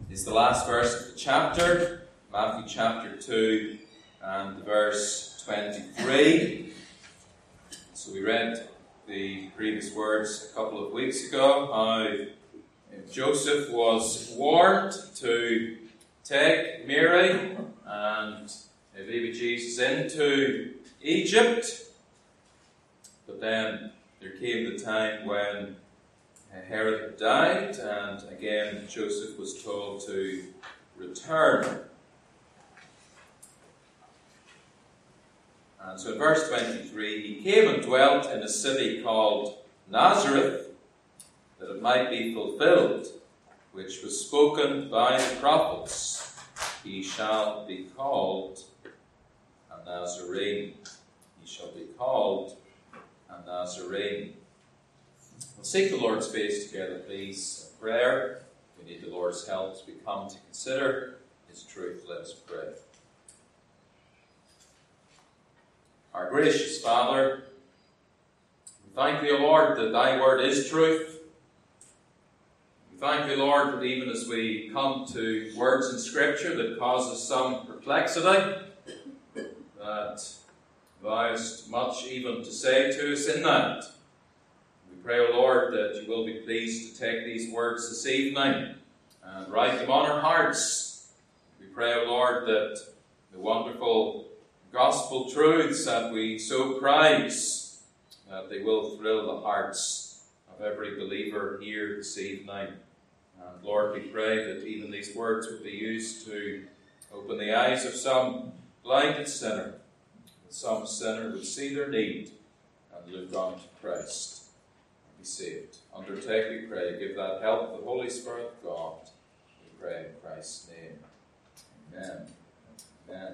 is the last verse of the chapter, Matthew chapter 2 and verse 23. So we read the previous words a couple of weeks ago, how Joseph was warned to take Mary and baby Jesus into Egypt. But then there came the time when Herod had died, and again Joseph was told to return. And so in verse 23, he came and dwelt in a city called Nazareth, that it might be fulfilled, which was spoken by the prophets, he shall be called a Nazarene. He shall be called a Nazarene. We'll seek the Lord's face together, please. In prayer. We need the Lord's help as we come to consider His truth. Let us pray. Our gracious Father, we thank Thee, O Lord, that Thy word is truth. We thank Thee, Lord, that even as we come to words in Scripture that cause us some perplexity, that Thou hast much even to say to us in that. We pray, O Lord, that You will be pleased to take these words this evening and write them on our hearts. We pray, O Lord, that the wonderful gospel truths that we so prize, that they will thrill the hearts of every believer here this evening. And Lord, we pray that even these words would be used to open the eyes of some blinded sinner, that some sinner would see their need and look on to Christ. Be saved. Undertake, we pray, give that help of the Holy Spirit of God. We pray in Christ's name. Amen. Amen.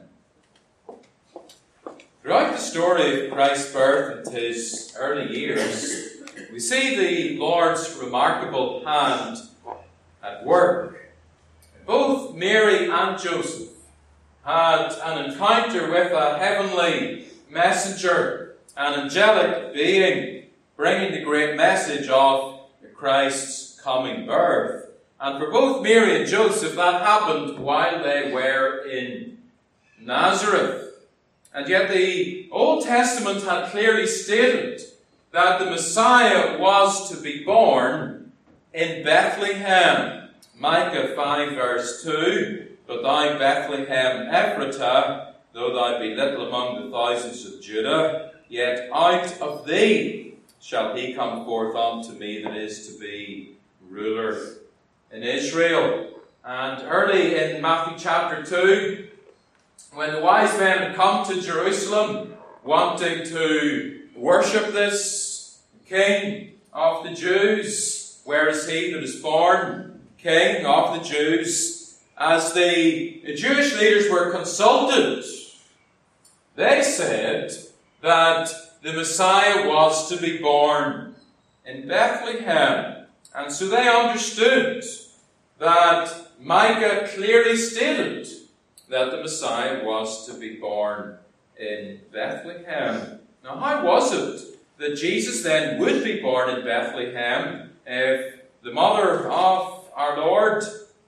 Throughout the story of Christ's birth and His early years, we see the Lord's remarkable hand at work. Both Mary and Joseph had an encounter with a heavenly messenger, an angelic being, bringing the great message of Christ's coming birth. And for both Mary and Joseph, that happened while they were in Nazareth. And yet the Old Testament had clearly stated that the Messiah was to be born in Bethlehem. Micah 5 verse 2, But thou Bethlehem Ephratah, though thou be little among the thousands of Judah, yet out of thee shall he come forth unto me that is to be ruler in Israel. And early in Matthew chapter 2, when the wise men had come to Jerusalem wanting to worship this King of the Jews, where is he that is born King of the Jews? As the Jewish leaders were consulted, they said that the Messiah was to be born in Bethlehem. And so they understood that Micah clearly stated that the Messiah was to be born in Bethlehem. Now, how was it that Jesus then would be born in Bethlehem if the mother of our Lord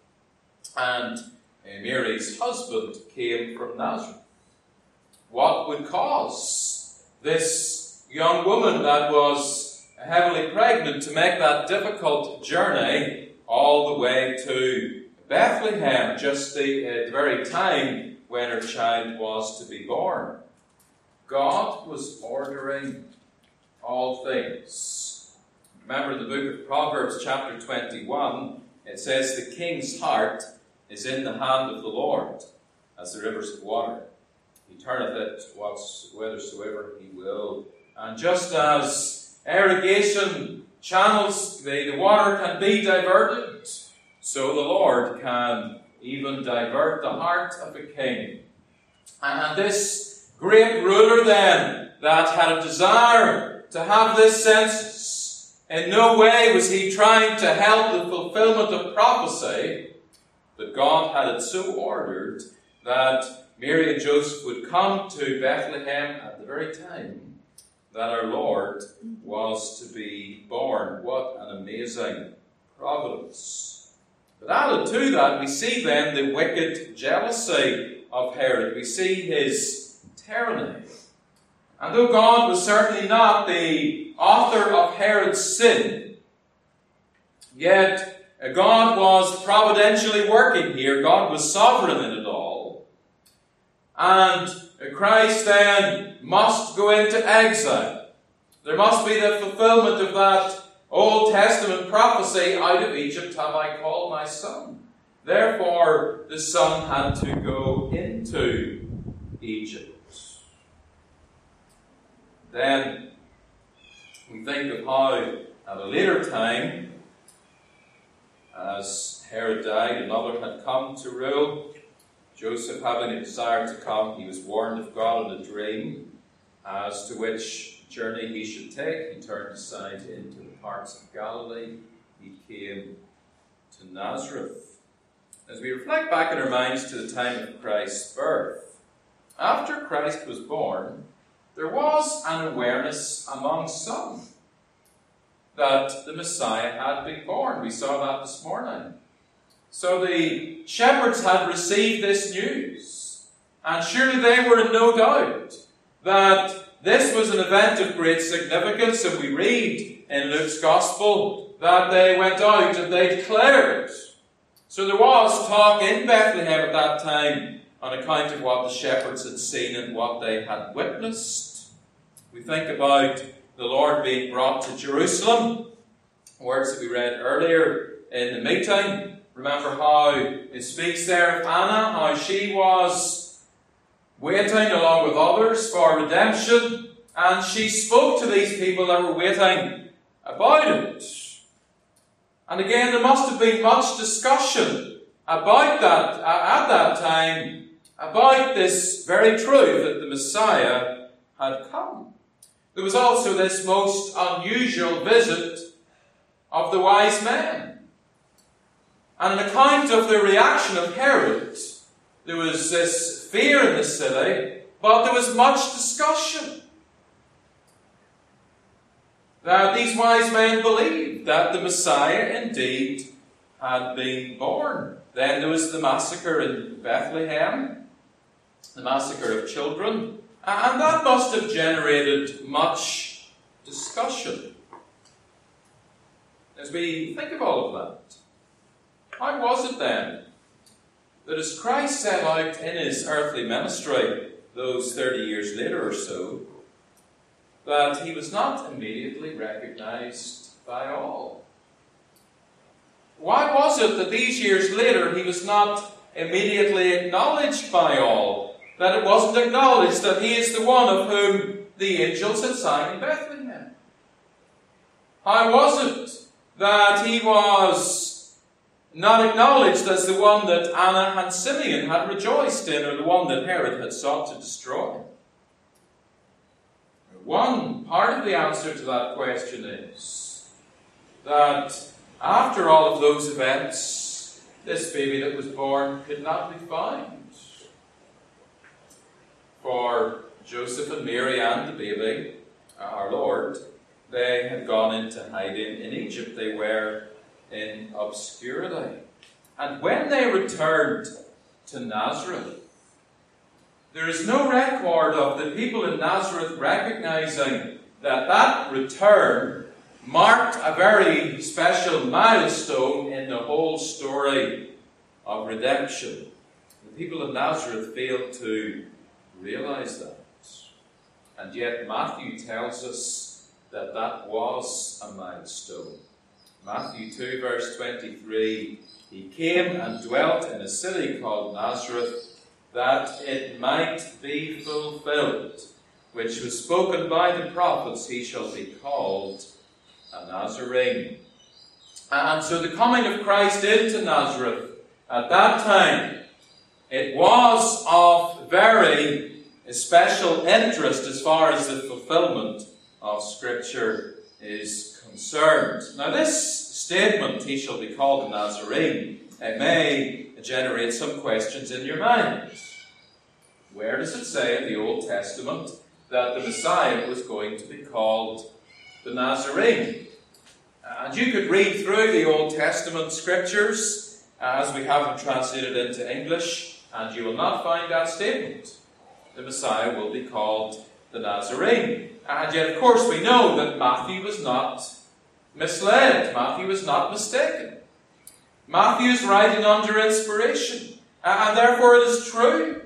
and Mary's husband came from Nazareth? What would cause this young woman that was heavily pregnant to make that difficult journey all the way to Bethlehem, just at the very time when her child was to be born? God was ordering all things. Remember the book of Proverbs chapter 21, it says, The king's heart is in the hand of the Lord, as the rivers of water. He turneth it whithersoever he will. And just as irrigation channels, the water can be diverted, so the Lord can even divert the heart of a king. And this great ruler then, that had a desire to have this census, in no way was he trying to help the fulfillment of prophecy, but God had it so ordered that Mary and Joseph would come to Bethlehem at the very time that our Lord was to be born. What an amazing providence. But added to that, we see then the wicked jealousy of Herod. We see his tyranny. And though God was certainly not the author of Herod's sin, yet God was providentially working here. God was sovereign in it all. And Christ then must go into exile. There must be the fulfillment of that Old Testament prophecy, out of Egypt have I called my son. Therefore, the son had to go into Egypt. Then we think of how at a later time, as Herod died, another had come to rule. Joseph, having a desire to come, he was warned of God in a dream as to which journey he should take. He turned aside into the parts of Galilee. He came to Nazareth. As we reflect back in our minds to the time of Christ's birth, after Christ was born, there was an awareness among some that the Messiah had been born. We saw that this morning. So the shepherds had received this news, and surely they were in no doubt that this was an event of great significance, and we read in Luke's Gospel that they went out and they declared. So there was talk in Bethlehem at that time on account of what the shepherds had seen and what they had witnessed. We think about the Lord being brought to Jerusalem, words that we read earlier in the meeting. Remember how it speaks there of Anna, how she was waiting along with others for redemption, and she spoke to these people that were waiting about it. And again, there must have been much discussion about that at that time, about this very truth that the Messiah had come. There was also this most unusual visit of the wise men. And an account of the reaction of Herod. There was this fear in the city, but there was much discussion. Now, these wise men believed that the Messiah indeed had been born. Then there was the massacre in Bethlehem, the massacre of children, and that must have generated much discussion. As we think of all of that, how was it then that as Christ set out in his earthly ministry, those 30 years later or so, that he was not immediately recognized by all? Why was it that these years later he was not immediately acknowledged by all? That it wasn't acknowledged that he is the one of whom the angels had sang in Bethlehem? How was it that he was not acknowledged as the one that Anna and Simeon had rejoiced in, or the one that Herod had sought to destroy? One part of the answer to that question is that after all of those events, this baby that was born could not be found. For Joseph and Mary and the baby, our Lord, they had gone into hiding in Egypt. They were in obscurity. And when they returned to Nazareth, there is no record of the people in Nazareth recognizing that that return marked a very special milestone in the whole story of redemption. The people of Nazareth failed to realize that. And yet Matthew tells us that that was a milestone. Matthew 2 verse 23, he came and dwelt in a city called Nazareth, that it might be fulfilled, which was spoken by the prophets, he shall be called a Nazarene. And so the coming of Christ into Nazareth at that time, it was of very special interest as far as the fulfillment of Scripture is concerned. Now this statement, he shall be called a Nazarene, it may generate some questions in your mind. Where does it say in the Old Testament that the Messiah was going to be called the Nazarene? And you could read through the Old Testament Scriptures as we have them translated into English, and you will not find that statement. The Messiah will be called the Nazarene. And yet, of course, we know that Matthew was not misled. Matthew was not mistaken. Matthew is writing under inspiration. And therefore it is true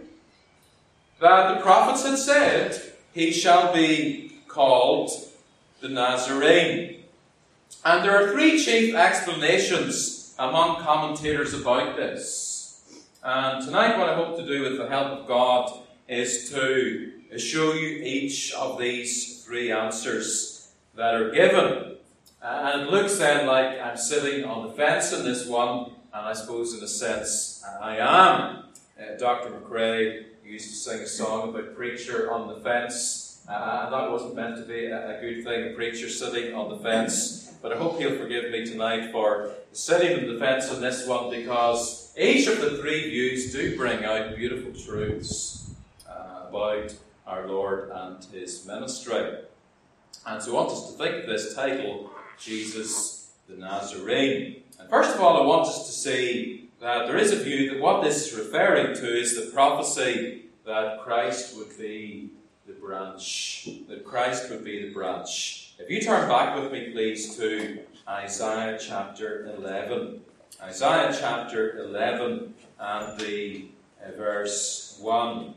that the prophets had said, he shall be called the Nazarene. And there are three chief explanations among commentators about this. And tonight what I hope to do with the help of God is to show you each of these three answers that are given. And it looks then like I'm sitting on the fence in this one, and I suppose in a sense I am. Dr. McRae used to sing a song about preacher on the fence, and that wasn't meant to be a good thing, a preacher sitting on the fence. But I hope he'll forgive me tonight for sitting on the fence on this one, because each of the three views do bring out beautiful truths about our Lord and his ministry. And so I want us to think of this title, Jesus the Nazarene. And first of all, I want us to see that there is a view that what this is referring to is the prophecy that Christ would be the branch. That Christ would be the branch. If you turn back with me, please, to Isaiah chapter 11. Isaiah chapter 11 and the verse 1.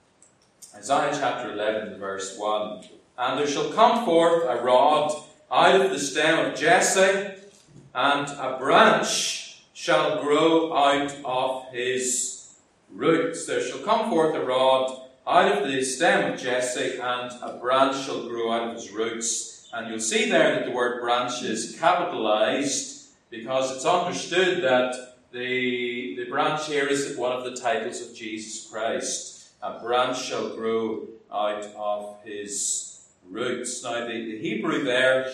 Isaiah chapter 11, verse 1. And there shall come forth a rod out of the stem of Jesse, and a branch shall grow out of his roots. There shall come forth a rod out of the stem of Jesse, and a branch shall grow out of his roots. And you'll see there that the word branch is capitalized, because it's understood that the branch here is one of the titles of Jesus Christ. A branch shall grow out of his roots. Now, the Hebrew there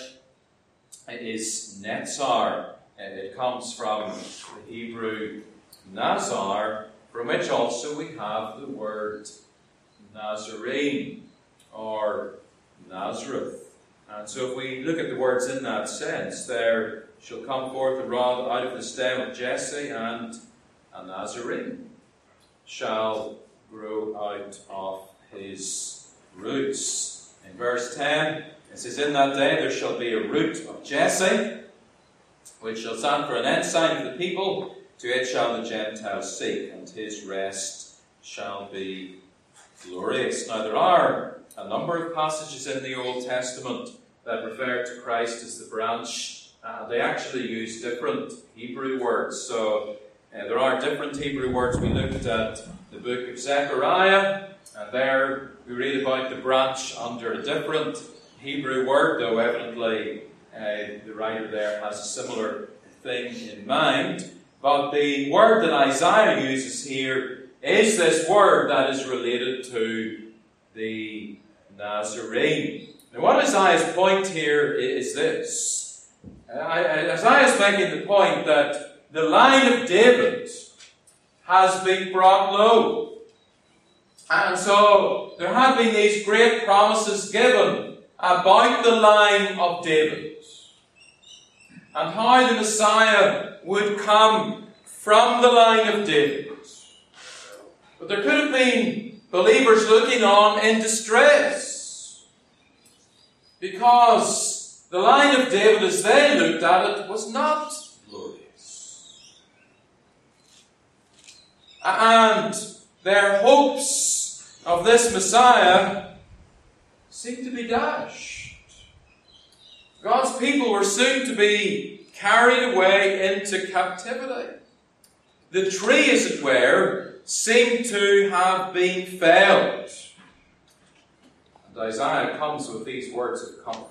is netzar. It comes from the Hebrew nazar, from which also we have the word Nazarene or Nazareth. And so if we look at the words in that sense, there shall come forth a rod out of the stem of Jesse, and a Nazarene shall grow out of his roots. In verse 10, it says, in that day there shall be a root of Jesse, which shall stand for an ensign of the people. To it shall the Gentiles seek, and his rest shall be glorious. Now there are a number of passages in the Old Testament that refer to Christ as the branch. They actually use different Hebrew words. So there are different Hebrew words. We looked at the book of Zechariah, and there we read about the branch under a different Hebrew word, though evidently the writer there has a similar thing in mind. But the word that Isaiah uses here is this word that is related to the Nazarene. Now what Isaiah's point here is this. Isaiah is making the point that the line of David has been brought low. And so there have been these great promises given about the line of David, and how the Messiah would come from the line of David. But there could have been believers looking on in distress, because the line of David, as they looked at it, was not glorious. And their hopes of this Messiah seemed to be dashed. God's people were soon to be carried away into captivity. The tree, as it were, seemed to have been felled. And Isaiah comes with these words of comfort.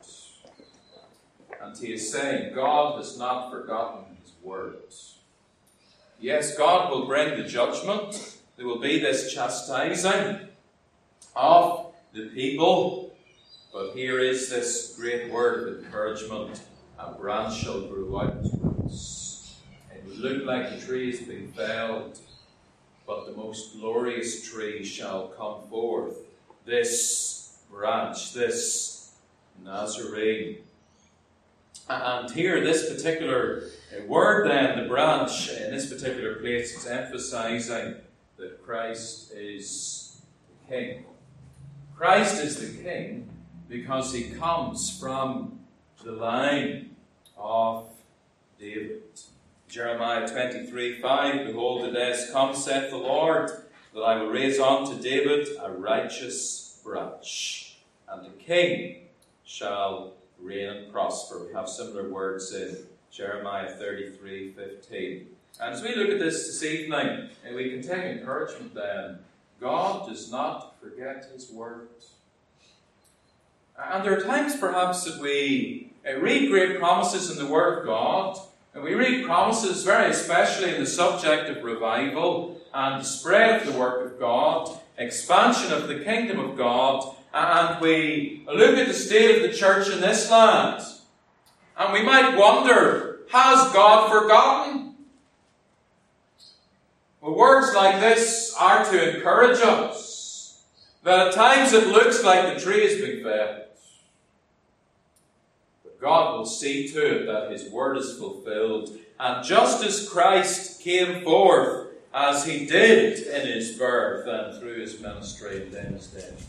And he is saying, God has not forgotten his words. Yes, God will bring the judgment. There will be this chastising of the people. But here is this great word of encouragement. A branch shall grow out of its roots. It would look like the tree has been felled, but the most glorious tree shall come forth. This branch, this Nazarene. And here, this particular word then, the branch, in this particular place, is emphasizing that Christ is the King. Christ is the King because he comes from the line of David. Jeremiah 23:5, Behold, the days come, saith the Lord, that I will raise unto David a righteous branch, and the king shall reign and prosper. We have similar words in Jeremiah 33:15. And as we look at this evening, we can take encouragement then. God does not forget his word. And there are times perhaps that we read great promises in the Word of God, and we read promises very especially in the subject of revival and the spread of the work of God, expansion of the kingdom of God, and we look at the state of the church in this land, and we might wonder, has God forgotten? Well, words like this are to encourage us, that at times it looks like the tree is being fed. God will see to it that his word is fulfilled. And just as Christ came forth, as he did in his birth and through his ministry and then his death,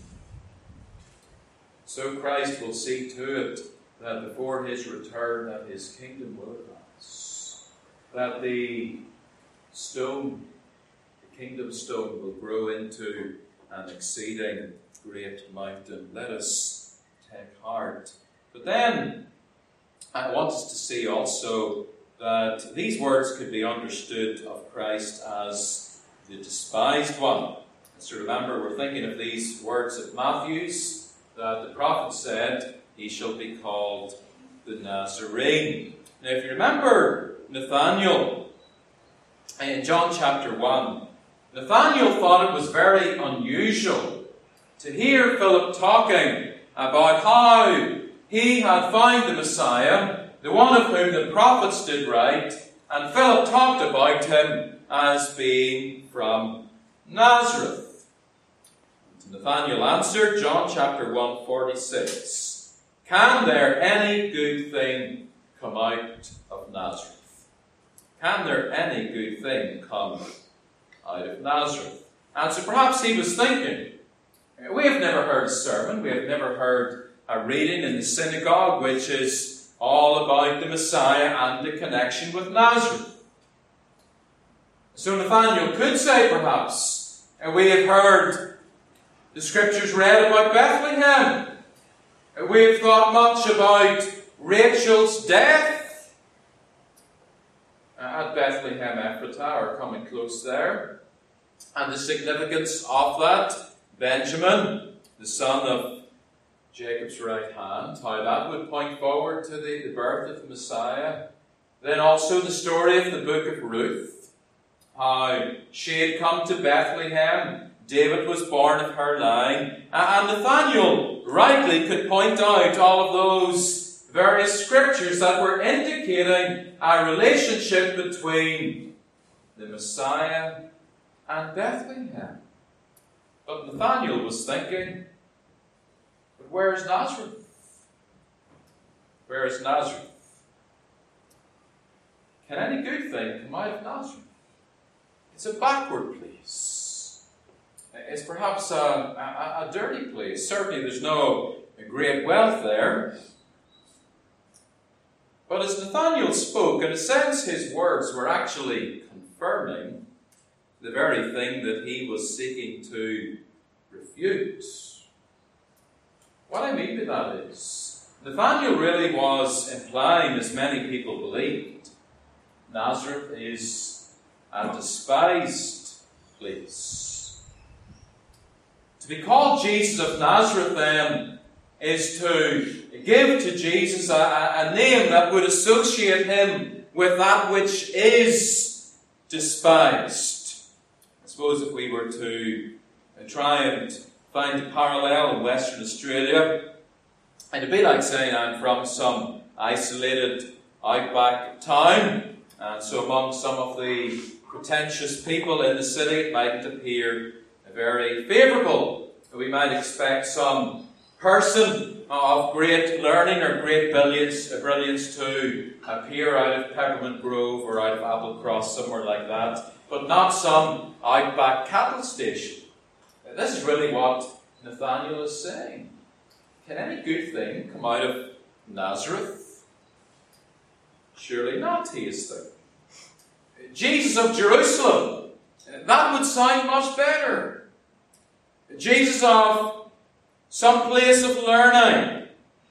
so Christ will see to it that before his return that his kingdom will advance. That the stone, the kingdom stone, will grow into an exceeding great mountain. Let us take heart. But then, I want us to see also that these words could be understood of Christ as the despised one. So remember, we're thinking of these words of Matthew's, that the prophet said, he shall be called the Nazarene. Now, if you remember Nathanael in John chapter 1, Nathanael thought it was very unusual to hear Philip talking about how he had found the Messiah, the one of whom the prophets did write, and Philip talked about him as being from Nazareth. And Nathanael answered, John chapter 1:46, Can there any good thing come out of Nazareth? Can there any good thing come out of Nazareth? And so perhaps he was thinking, we have never heard a sermon, we have never heard a reading in the synagogue which is all about the Messiah and the connection with Nazareth. So Nathanael could say perhaps, we have heard the scriptures read about Bethlehem. We have thought much about Rachel's death at Bethlehem Ephratah, or coming close there, and the significance of that. Benjamin, the son of Jacob's right hand, how that would point forward to the birth of the Messiah. Then also the story of the book of Ruth, how she had come to Bethlehem, David was born of her line, and Nathanael rightly could point out all of those various scriptures that were indicating a relationship between the Messiah and Bethlehem. But Nathanael was thinking, but where is Nazareth? Where is Nazareth? Can any good thing come out of Nazareth? It's a backward place. It's perhaps a dirty place. Certainly there's no great wealth there. But as Nathanael spoke, in a sense his words were actually confirming the very thing that he was seeking to refute. What I mean by that is, Nathanael really was implying, as many people believed, Nazareth is a despised place. To be called Jesus of Nazareth, then, is to give to Jesus a name that would associate him with that which is despised. I suppose if we were to try and find a parallel in Western Australia, it'd be like saying I'm from some isolated outback town, and so among some of the pretentious people in the city it mightn't appear very favourable. We might expect some person of great learning or great brilliance to appear out of Peppermint Grove or out of Applecross, somewhere like that, but not some outback cattle station. This is really what Nathanael is saying. Can any good thing come out of Nazareth? Surely not, he is thinking. Jesus of Jerusalem, that would sound much better. Jesus of some place of learning.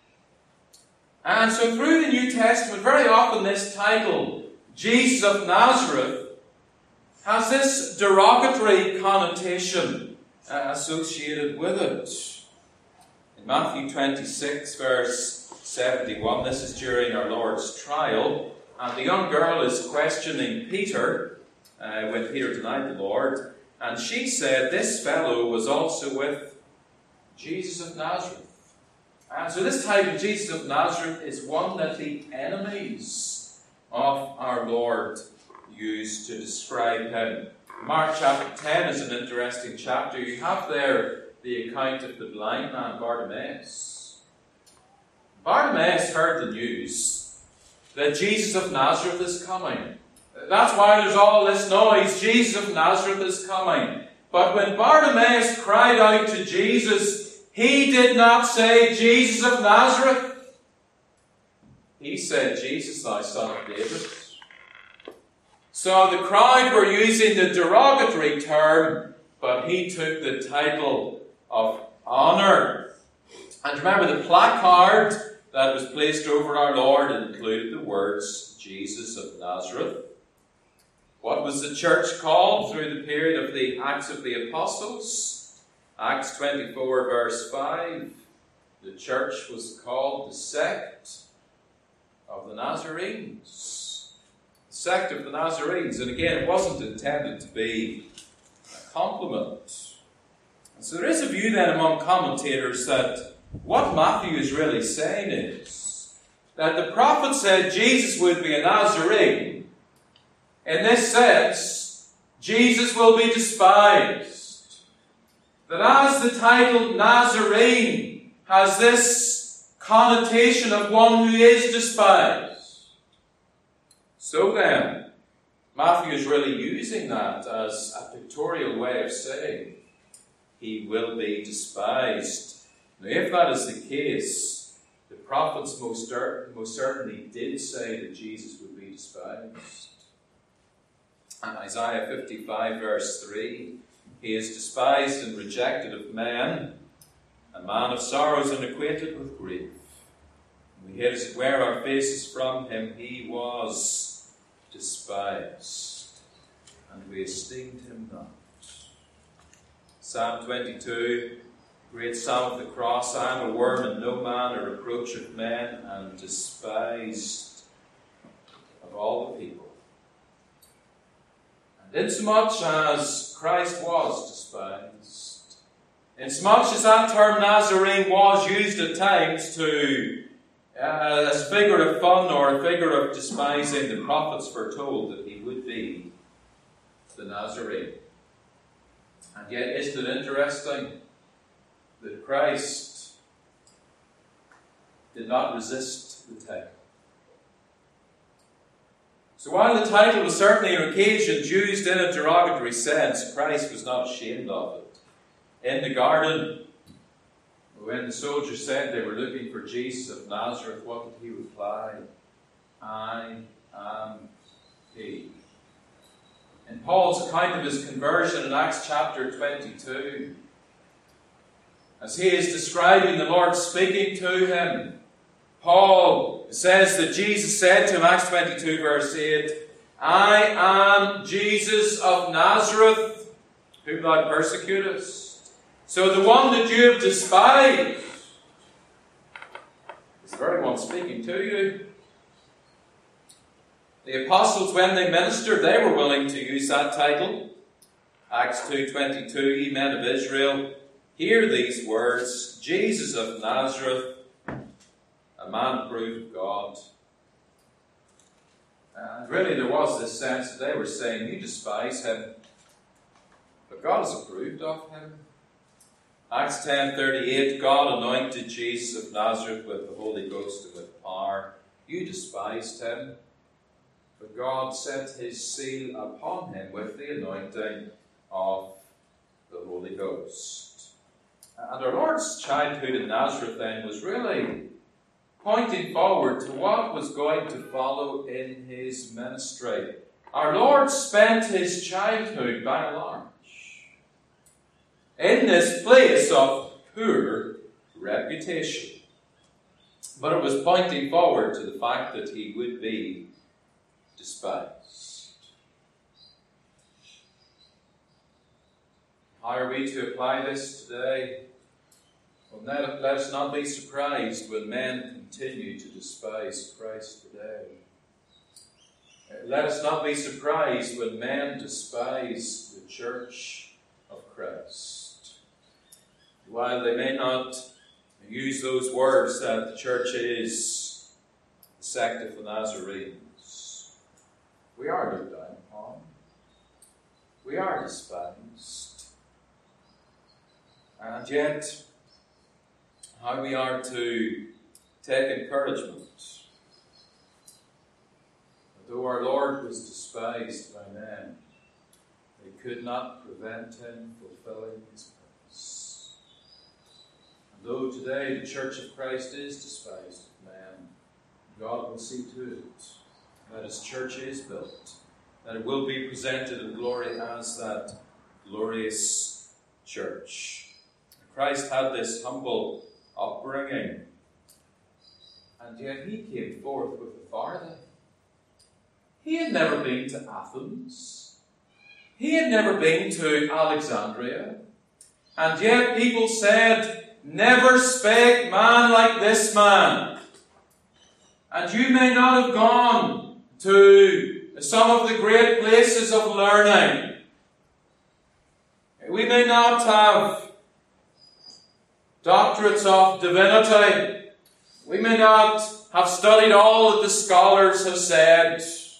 And so through the New Testament, very often this title, Jesus of Nazareth, has this derogatory connotation associated with it. In Matthew 26, verse 71, this is during our Lord's trial, and the young girl is questioning Peter when Peter denied the Lord, and she said, "This fellow was also with Jesus of Nazareth." And so this title, Jesus of Nazareth, is one that the enemies of our Lord used to describe him. Mark chapter 10 is an interesting chapter. You have there the account of the blind man Bartimaeus. Bartimaeus heard the news that Jesus of Nazareth is coming. That's why there's all this noise. Jesus of Nazareth is coming. But when Bartimaeus cried out to Jesus, he did not say, "Jesus of Nazareth." He said, "Jesus, thou son of David." So the crowd were using the derogatory term, but he took the title of honour. And remember, the placard that was placed over our Lord included the words, "Jesus of Nazareth." What was the church called through the period of the Acts of the Apostles? Acts 24, verse 5. The church was called the sect of the Nazarenes. The sect of the Nazarenes. And again, it wasn't intended to be a compliment. And so there is a view then among commentators that what Matthew is really saying is that the prophet said Jesus would be a Nazarene. In this sense, Jesus will be despised. That as the title Nazarene has this connotation of one who is despised, so then, Matthew is really using that as a pictorial way of saying he will be despised. Now, if that is the case, the prophets most certainly did say that Jesus would be despised. And Isaiah 55, verse 3, he is despised and rejected of men, a man of sorrows and acquainted with grief. We hid, as it were, our faces from him. He was despised, and we esteemed him not. Psalm 22, great Psalm of the cross. I am a worm and no man, a reproach of men, and despised of all the people. And insomuch as Christ was despised, insomuch as that term Nazarene was used at times to as a figure of fun or a figure of despising, the prophets foretold that he would be the Nazarene. And yet, isn't it interesting that Christ did not resist the title? So while the title was certainly on occasions used in a derogatory sense, Christ was not ashamed of it. In the garden, when the soldiers said they were looking for Jesus of Nazareth, what did he reply? I am he. In Paul's account of his conversion in Acts chapter 22, as he is describing the Lord speaking to him, Paul says that Jesus said to him, Acts 22, verse 8, I am Jesus of Nazareth, whom thou persecutest. So the one that you have despised is the very one speaking to you. The apostles, when they ministered, they were willing to use that title. Acts 2:22, ye men of Israel, hear these words, Jesus of Nazareth, a man approved of God. And really there was this sense that they were saying, you despise him, but God is approved of him. Acts 10:38, God anointed Jesus of Nazareth with the Holy Ghost and with power. You despised him, but God set his seal upon him with the anointing of the Holy Ghost. And our Lord's childhood in Nazareth then was really pointing forward to what was going to follow in his ministry. Our Lord spent his childhood, by and large, in this place of poor reputation. But it was pointing forward to the fact that he would be despised. How are we to apply this today? Well, let us not be surprised when men continue to despise Christ today. Let us not be surprised when men despise the church of Christ. While they may not use those words that the church is the sect of the Nazarenes, we are looked down upon. We are despised. And yet, how we are to take encouragement. Though our Lord was despised by men, they could not prevent him fulfilling his purpose. And though today the Church of Christ is despised of men, God will see to it that his church is built, that it will be presented in glory as that glorious church. Christ had this humble upbringing, and yet he came forth with authority. He had never been to Athens. He had never been to Alexandria. And yet people said, "Never spake man like this man." And you may not have gone to some of the great places of learning. We may not have doctorates of divinity. We may not have studied all that the scholars have said.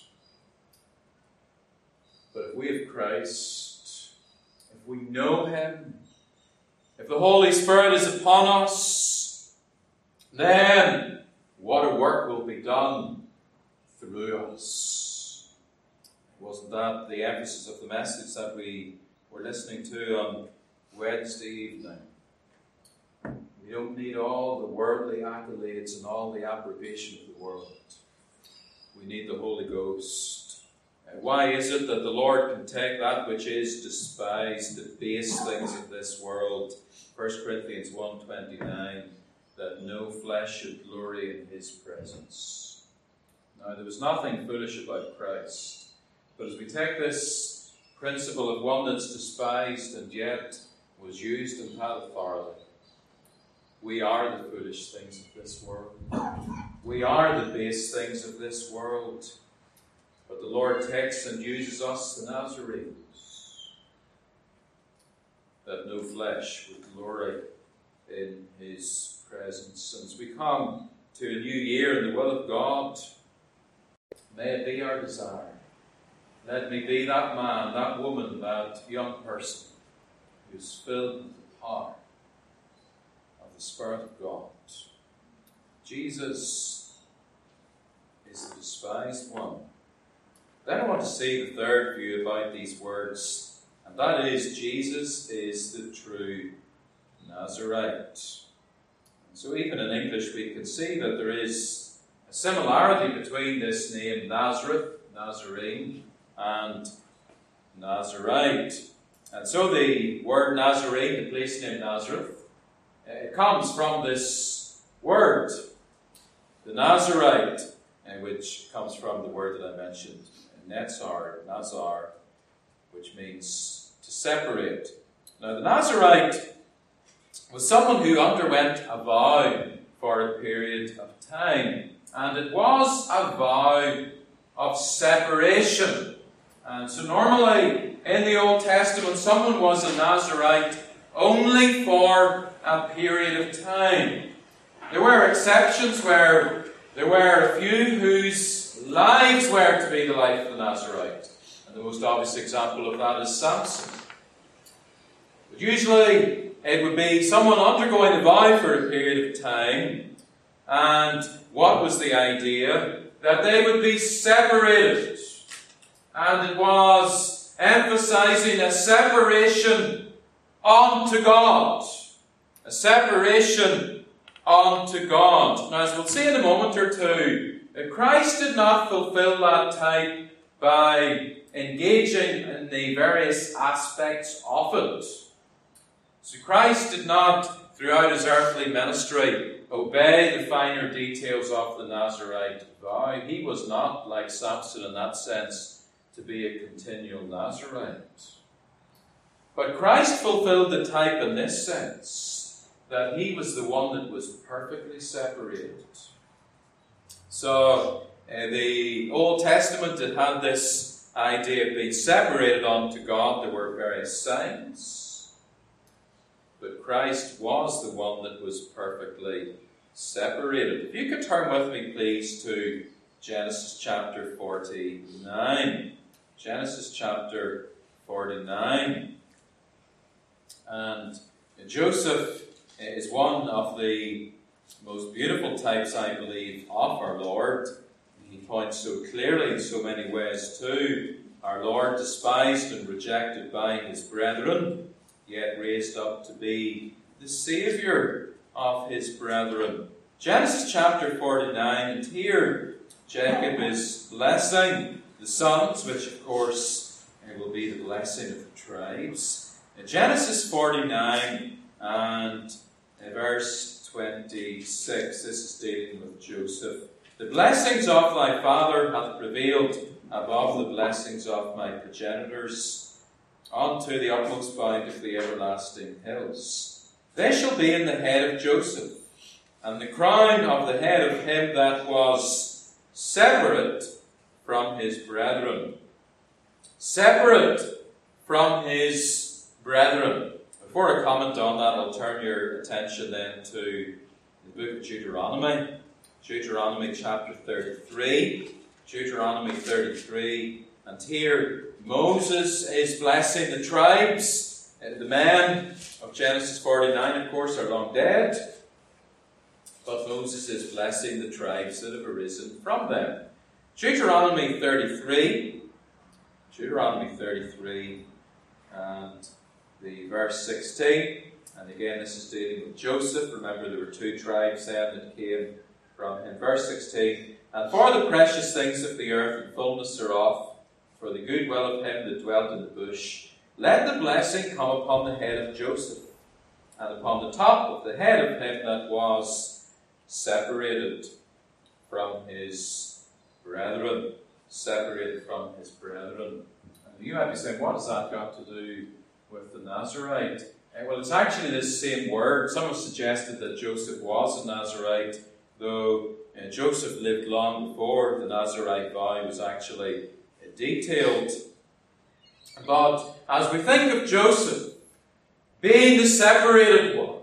But if we have Christ, if we know him, if the Holy Spirit is upon us, then what a work will be done through us. Wasn't that the emphasis of the message that we were listening to on Wednesday evening? We don't need all the worldly accolades and all the approbation of the world. We need the Holy Ghost. Why is it that the Lord can take that which is despised, the base things of this world? 1 Corinthians 1:29, that no flesh should glory in his presence. Now, there was nothing foolish about Christ. But as we take this principle of one that's despised and yet was used and had authority, we are the foolish things of this world. We are the base things of this world. But the Lord takes and uses us, the Nazarenes, that no flesh would glory in his presence. And as we come to a new year in the will of God, may it be our desire. Let me be that man, that woman, that young person who is filled with the power of the Spirit of God. Jesus is the despised one. Then I want to see the third view about these words, and that is Jesus is the true Nazarite. And so even in English we can see that there is a similarity between this name Nazareth, Nazarene, and Nazarite. And so the word Nazarene, the place name Nazareth, it comes from this word, the Nazarite, which comes from the word that I mentioned, Nazar, which means to separate. Now, the Nazarite was someone who underwent a vow for a period of time, and it was a vow of separation. And so normally in the Old Testament, someone was a Nazarite only for a period of time. There were exceptions where there were a few whose lives were to be the life of the Nazarite. And the most obvious example of that is Samson. But usually it would be someone undergoing a vow for a period of time. And what was the idea? That they would be separated. And it was emphasizing a separation unto God. A separation unto God. Now, as we'll see in a moment or two, Christ did not fulfill that type by engaging in the various aspects of it. So Christ did not, throughout his earthly ministry, obey the finer details of the Nazirite vow. He was not, like Samson in that sense, to be a continual Nazirite. But Christ fulfilled the type in this sense, that he was the one that was perfectly separated. So, the Old Testament had this idea of being separated unto God. There were various signs. But Christ was the one that was perfectly separated. If you could turn with me, please, to Genesis chapter 49. Genesis chapter 49. And Joseph is one of the most beautiful types, I believe, of our Lord. He points so clearly in so many ways to our Lord, despised and rejected by his brethren, yet raised up to be the Saviour of his brethren. Genesis chapter 49, and here Jacob is blessing the sons, which of course will be the blessing of the tribes. Genesis 49 and verse 26, this is dealing with Joseph. The blessings of thy father hath prevailed above the blessings of my progenitors, unto the utmost bound of the everlasting hills. They shall be in the head of Joseph, and the crown of the head of him that was separate from his brethren. Separate from his brethren. Before I comment on that, I'll turn your attention then to the book of Deuteronomy. Deuteronomy chapter 33. Deuteronomy 33. And here Moses is blessing the tribes. The men of Genesis 49, of course, are long dead. But Moses is blessing the tribes that have arisen from them. Deuteronomy 33. Deuteronomy 33 and the verse 16. And again, this is dealing with Joseph. Remember, there were two tribes then that came from him. Verse 16. And for the precious things of the earth and fullness thereof, for the good will of him that dwelt in the bush, let the blessing come upon the head of Joseph, and upon the top of the head of him that was separated from his brethren. Separated from his brethren. And you might be saying, what has that got to do with the Nazirite? Well, it's actually this same word. Some have suggested that Joseph was a Nazirite, though Joseph lived long before the Nazirite vow was actually detailed. But as we think of Joseph being the separated one,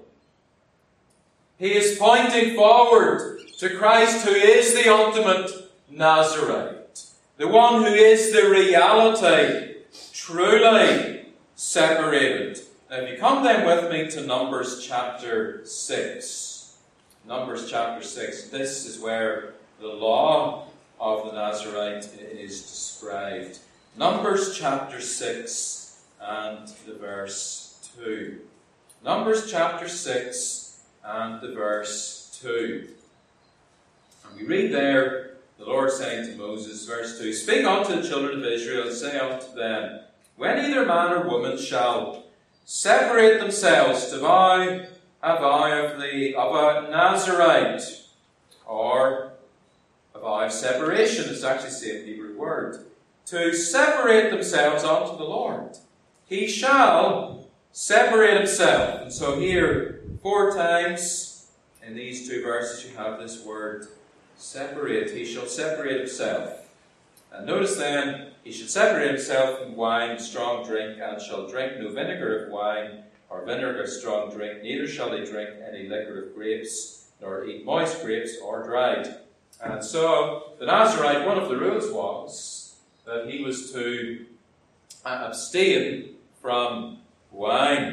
he is pointing forward to Christ, who is the ultimate Nazirite, the one who is the reality, truly separated. Now, if you come then with me to Numbers chapter 6. Numbers chapter 6. This is where the law of the Nazirite is described. Numbers chapter 6 and the verse 2. Numbers chapter 6 and the verse 2. And we read there, the Lord saying to Moses, verse 2, Speak unto the children of Israel, and say unto them, When either man or woman shall separate themselves to vow a vow of a Nazirite, or a vow of separation, it's actually the same Hebrew word, to separate themselves unto the Lord, he shall separate himself. And so here, 4 times in these 2 verses, you have this word separate. He shall separate himself. And notice then, he shall separate himself from wine and strong drink, and shall drink no vinegar of wine, or vinegar of strong drink, neither shall he drink any liquor of grapes, nor eat moist grapes or dried. And so, the Nazirite, one of the rules was that he was to abstain from wine.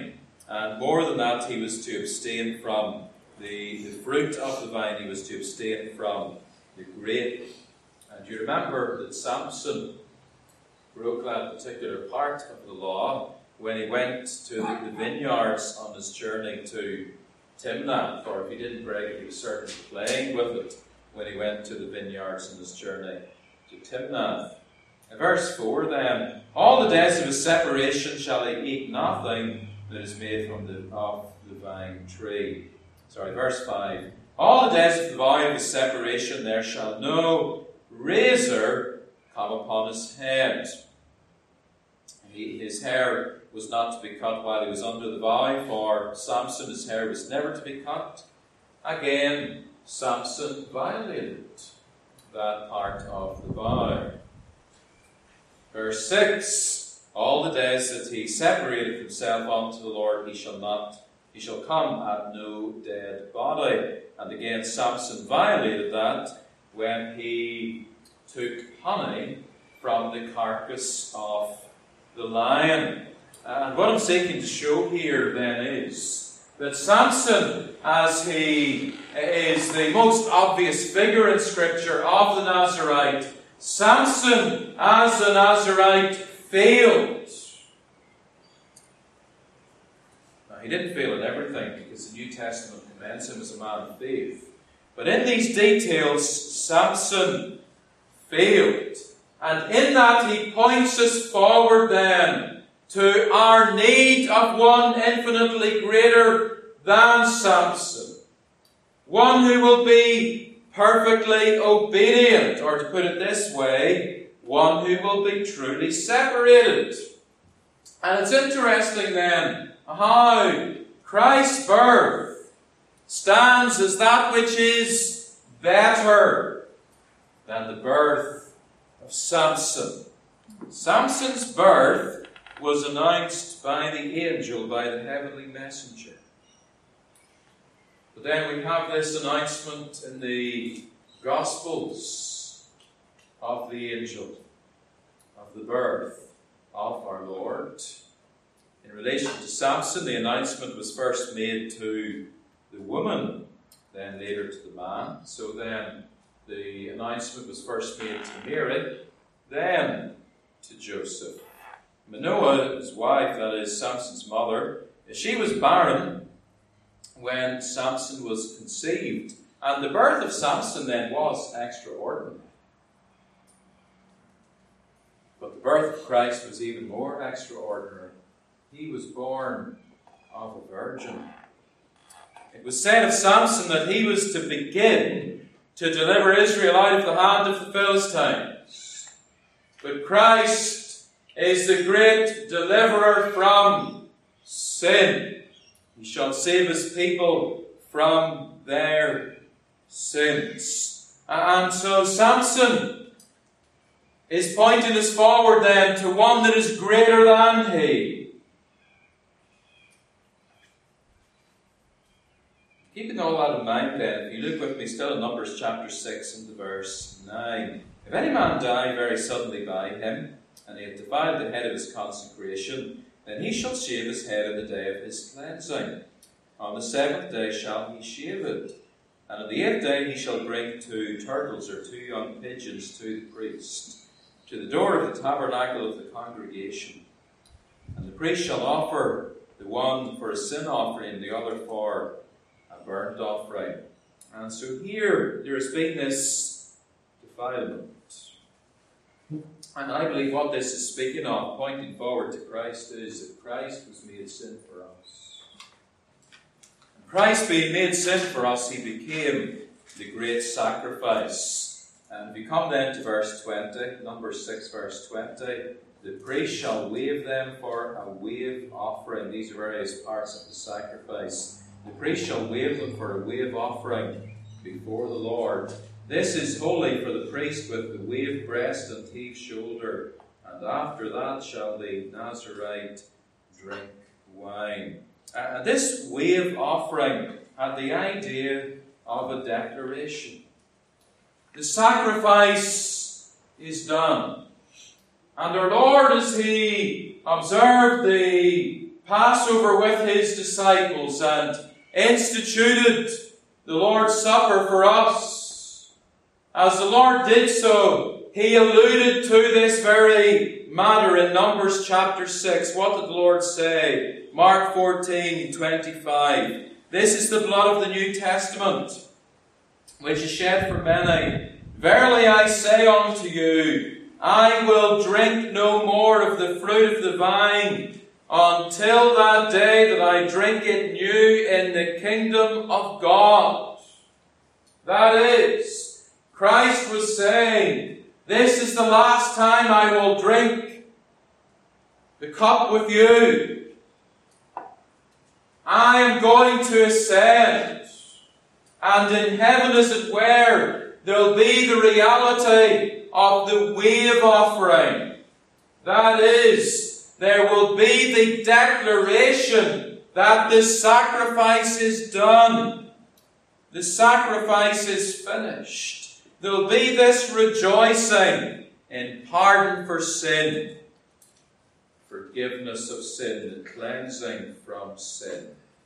And more than that, he was to abstain from the fruit of the vine. He was to abstain from the grape. And you remember that Samson broke that particular part of the law when he went to the vineyards on his journey to Timnath, or if he didn't break it, he was certainly playing with it when he went to the vineyards on his journey to Timnath. In verse 4 then, all the days of his separation shall he eat nothing that is made from of the vine tree. Verse 5. All the days of the vow of his separation there shall no razor come upon his head. His hair was not to be cut while he was under the vow. For Samson, his hair was never to be cut. Again, Samson violated that part of the vow. Verse 6, all the days that he separated himself unto the Lord, he shall come at no dead body. And again, Samson violated that when he took honey from the carcass of the lion. And what I'm seeking to show here then is that Samson, as he is the most obvious figure in Scripture of the Nazarite, Samson as a Nazarite failed. Now, he didn't fail in everything because the New Testament commends him as a man of faith. But in these details, Samson failed. And in that he points us forward then to our need of one infinitely greater than Samson. One who will be perfectly obedient, or to put it this way, one who will be truly separated. And it's interesting then how Christ's birth stands as that which is better than the birth of Samson. Samson's birth was announced by the angel, by the heavenly messenger. But then we have this announcement in the Gospels of the angel, of the birth of our Lord. In relation to Samson, the announcement was first made to the woman, then later to the man. So then the announcement was first made to Mary, then to Joseph. Manoah, his wife, that is Samson's mother, she was barren when Samson was conceived. And the birth of Samson then was extraordinary. But the birth of Christ was even more extraordinary. He was born of a virgin. It was said of Samson that he was to begin to deliver Israel out of the hand of the Philistines. But Christ is the great deliverer from sin. He shall save his people from their sins. And so Samson is pointing us forward then to one that is greater than he. Keeping all that in mind then, if you look with me still in Numbers chapter 6 and verse 9. If any man die very suddenly by him, and he hath defiled the head of his consecration, then he shall shave his head in the day of his cleansing. On the 7th day shall he shave it. And on the 8th day he shall bring 2 turtles or 2 young pigeons to the priest, to the door of the tabernacle of the congregation. And the priest shall offer the one for a sin offering, the other for a burnt offering. And so here there has been this defilement. And I believe what this is speaking of, pointing forward to Christ, is that Christ was made sin for us. And Christ being made sin for us, he became the great sacrifice. And if you come then to verse 20, Numbers 6 verse 20, the priest shall wave them for a wave offering. These are various parts of the sacrifice. The priest shall wave them for a wave offering before the Lord. This is holy for the priest with the waved breast and heaved shoulder, and after that shall the Nazarite drink wine. This wave offering had the idea of a declaration. The sacrifice is done. And our Lord, as he observed the Passover with his disciples and instituted the Lord's Supper for us. As the Lord did so, he alluded to this very matter in Numbers chapter 6. What did the Lord say? Mark 14:25. This is the blood of the New Testament, which is shed for many. Verily I say unto you, I will drink no more of the fruit of the vine until that day that I drink it new in the kingdom of God. That is, Christ was saying, this is the last time I will drink the cup with you. I am going to ascend, and in heaven, as it were, there'll be the reality of the wave offering. That is, there will be the declaration that the sacrifice is done. The sacrifice is finished. There'll be this rejoicing in pardon for sin, forgiveness of sin, and cleansing from sin.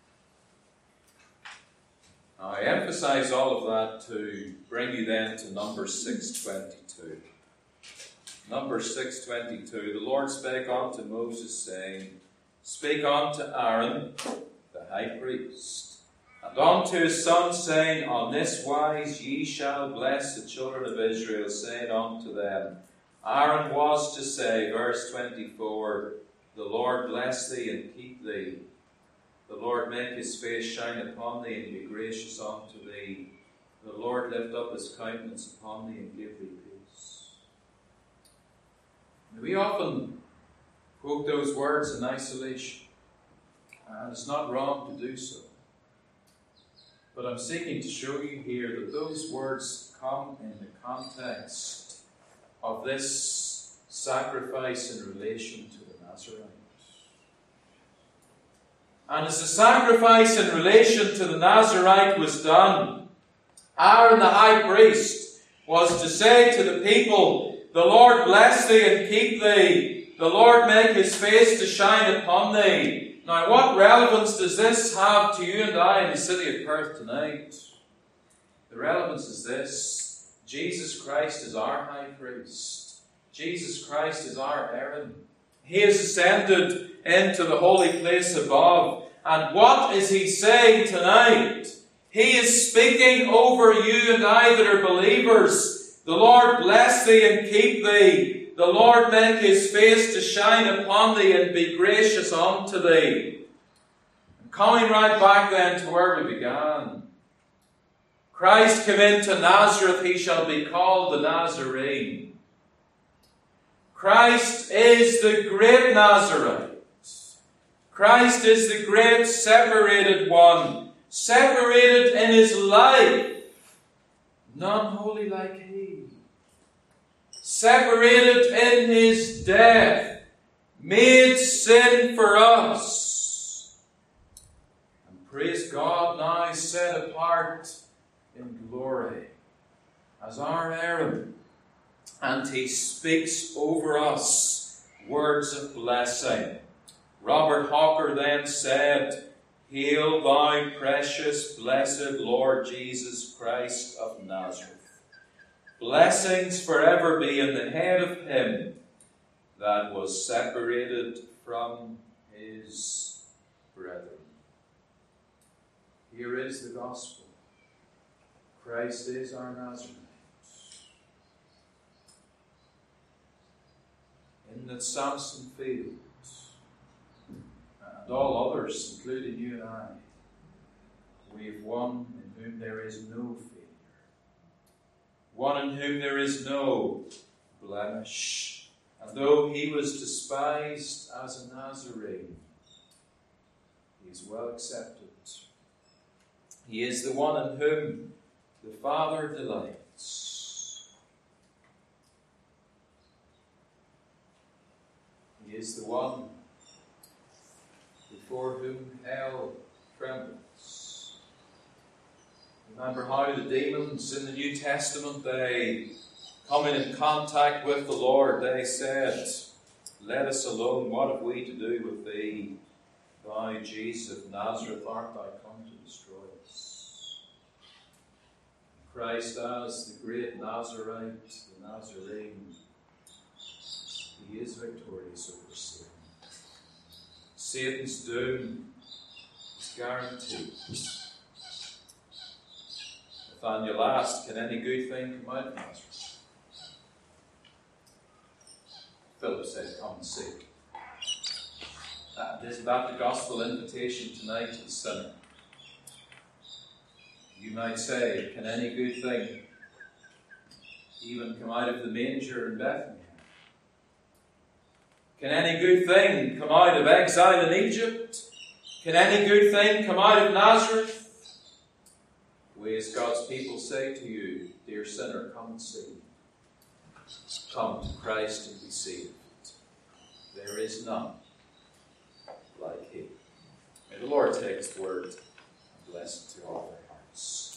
Now, I emphasize all of that to bring you then to Numbers 6:22. Numbers 6:22, the Lord spake unto Moses, saying, Speak unto Aaron, the high priest, and unto his sons, saying, On this wise ye shall bless the children of Israel, saying unto them, Aaron was to say, verse 24, The Lord bless thee and keep thee. The Lord make his face shine upon thee and be gracious unto thee. The Lord lift up his countenance upon thee and give thee peace. We often quote those words in isolation, and it's not wrong to do so. But I'm seeking to show you here that those words come in the context of this sacrifice in relation to the Nazarites. And as the sacrifice in relation to the Nazarite was done, Aaron the high priest was to say to the people, The Lord bless thee and keep thee. The Lord make his face to shine upon thee. Now, what relevance does this have to you and I in the city of Perth tonight? The relevance is this. Jesus Christ is our high priest. Jesus Christ is our Aaron. He has ascended into the holy place above. And what is he saying tonight? He is speaking over you and I that are believers. The Lord bless thee and keep thee. The Lord make his face to shine upon thee and be gracious unto thee. And coming right back then to where we began. Christ came into Nazareth, he shall be called the Nazarene. Christ is the great Nazarite. Christ is the great separated one, separated in his life, none holy like he. Separated in his death, made sin for us. And praise God, now set apart in glory as our Aaron. And he speaks over us words of blessing. Robert Hawker then said, Hail thou precious, blessed Lord Jesus Christ of Nazareth. Blessings forever be in the head of him that was separated from his brethren. Here is the gospel. Christ is our Nazarene. In that Samson failed, and all others, including you and I, we have one in whom there is no failure, one in whom there is no blemish. And though he was despised as a Nazarene, he is well accepted. He is the one in whom the Father delights. He is the one before whom hell trembles. Remember how the demons in the New Testament, they coming in contact with the Lord, they said, Let us alone, what have we to do with thee, Thou, Jesus of Nazareth, art thou come to destroy us? Christ, as the great Nazarite, the Nazarene, he is victorious over sin. Satan's doom is guaranteed. Nathanael asked, can any good thing come out of Nazareth? Philip said, come and see. Isn't that the gospel invitation tonight to the sinner? You might say, can any good thing even come out of the manger in Bethlehem? Can any good thing come out of exile in Egypt? Can any good thing come out of Nazareth? We as God's people say to you, dear sinner, come and see. Come to Christ and be saved. There is none like him. May the Lord take his word and bless it to all our hearts.